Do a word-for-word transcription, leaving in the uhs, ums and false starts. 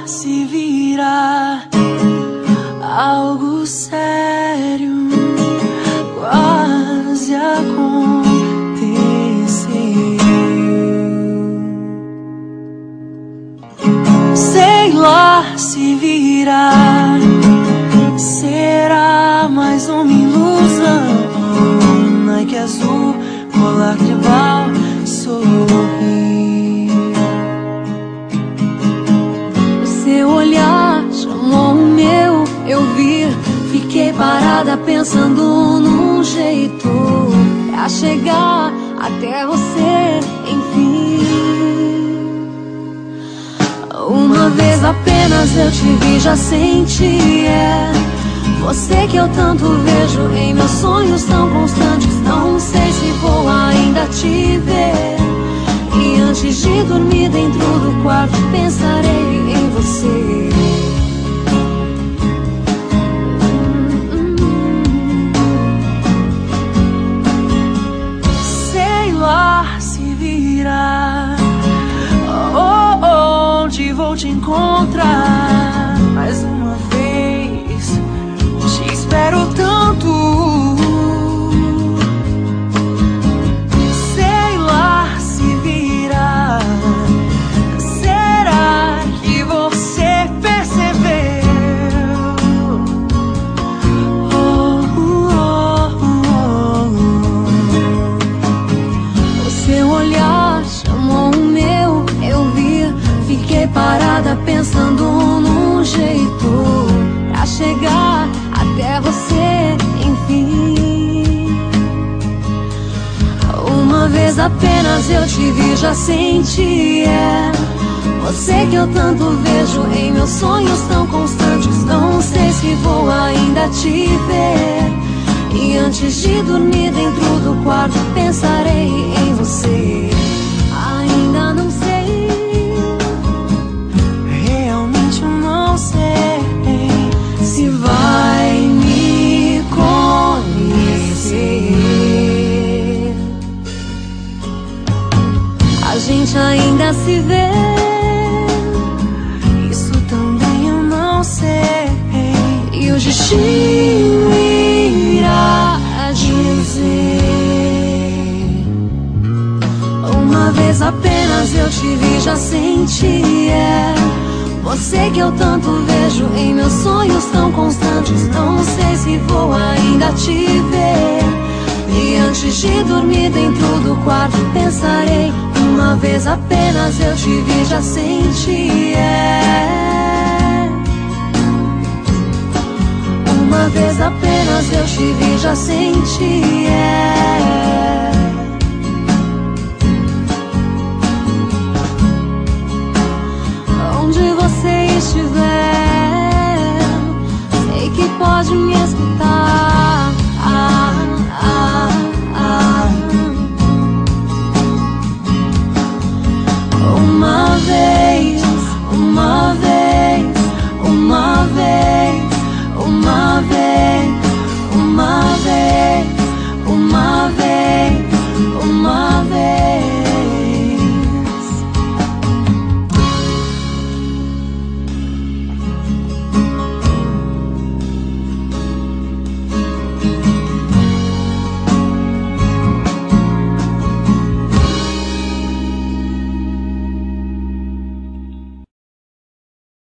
se virar algo sério quase aconteceu. Sei lá se virar, será mais uma ilusão. Nike azul, colar tribal, sorri. O seu olhar chamou o meu, eu vi. Fiquei parada pensando num jeito pra chegar até você, enfim. Uma vez apenas eu te vi, já senti, é você que eu tanto vejo em meus sonhos tão constantes. Não sei se vou ainda te ver, e antes de dormir dentro do quarto pensarei em você. Sei lá se virá onde vou te encontrar mais uma vez. Te espero tanto. Sei lá se virá. Será que você percebeu? Oh, oh, oh, oh. O seu olhar chamou o meu, eu vi. Fiquei parada pensando num jeito pra chegar até você, enfim. Uma vez apenas eu te vi, já senti, é você que eu tanto vejo em meus sonhos tão constantes. Não sei se vou ainda te ver, e antes de dormir dentro do quarto pensarei em você. Ainda não sei, realmente eu não sei se vai me conhecer. A gente ainda se vê, isso também eu não sei, e o destino irá dizer. Uma vez apenas eu te vi, já senti, é você que eu tanto vejo em meus sonhos tão constantes. Não sei se vou ainda te ver, e antes de dormir dentro do quarto pensarei. Uma vez apenas eu te vi, já senti, é uma vez apenas eu te vi, já senti, é